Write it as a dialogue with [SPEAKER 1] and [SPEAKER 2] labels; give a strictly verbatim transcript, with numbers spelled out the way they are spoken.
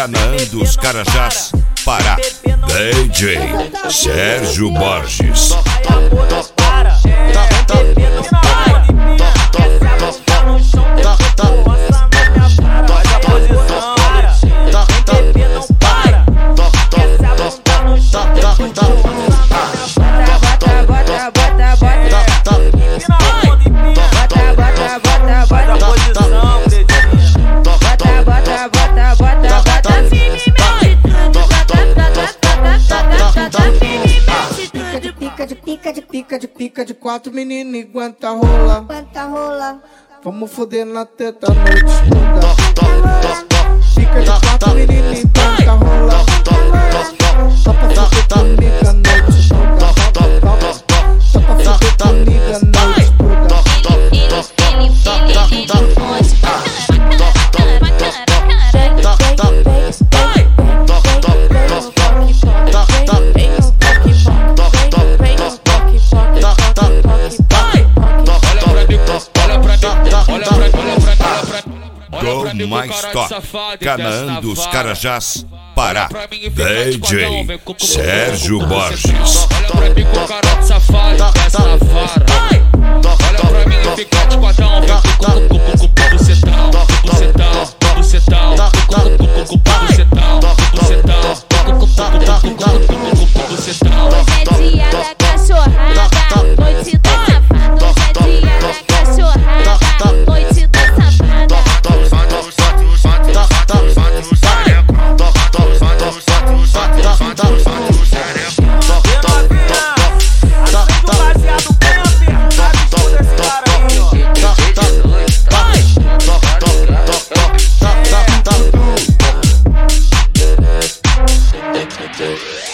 [SPEAKER 1] Canaã dos Carajás, Pará. D J Sérgio Borges.
[SPEAKER 2] Pica de pica de pica de pica de quatro, menina, e aguenta rola.
[SPEAKER 3] Aguenta rola.
[SPEAKER 2] Vamos foder na teta a noite toda. Pica de quatro, menina, e aguenta rola. Só pra foder comigo a noite toda. Só pra foder comigo a noite toda.
[SPEAKER 1] Com mais top, Canaã dos Carajás, Pará. D J Sérgio Borges.
[SPEAKER 4] Olha pra mim com cara de safado, dessa vara. Olha pra mim e fica de quadrão, vem com o bucetão, bucetão, bucetão, bucetão, bucetão.
[SPEAKER 3] Hoje é dia da cachorrada, noite do safado. Hoje é dia da cachorrada, noite do safado.
[SPEAKER 4] Yeah.